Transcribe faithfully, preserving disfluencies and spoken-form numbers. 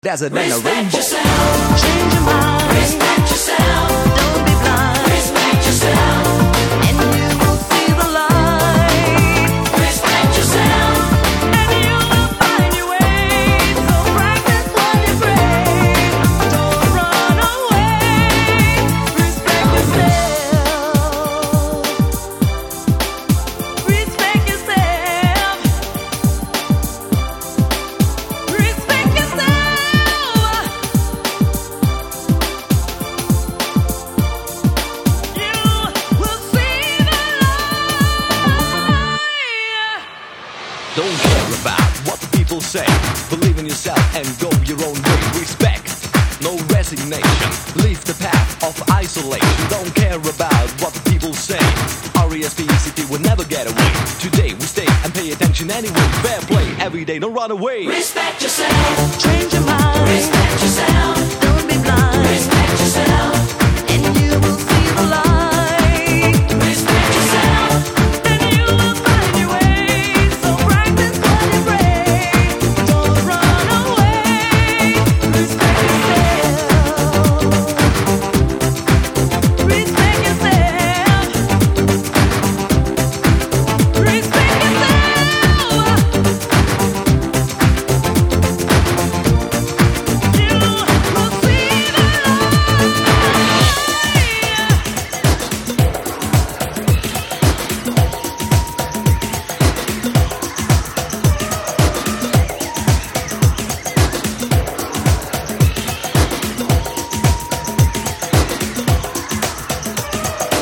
There's a rainbow. Respect yourself. Change your mind. Respect yourself. Don't be blind. Respect yourself. And you will see the light. Respect yourself. And you will find your way. So practice what you pray. Don't run away. Respect yourself. Respect yourself. Respect yourself. Don't care about what the people say. Believe in yourself and go your own way. Respect, no resignation. Leave the path of isolation. Don't care about what the people say. R E S P E C T will never get away. Today we stay and pay attention anyway. Fair play every day, don't run away. Respect yourself. Change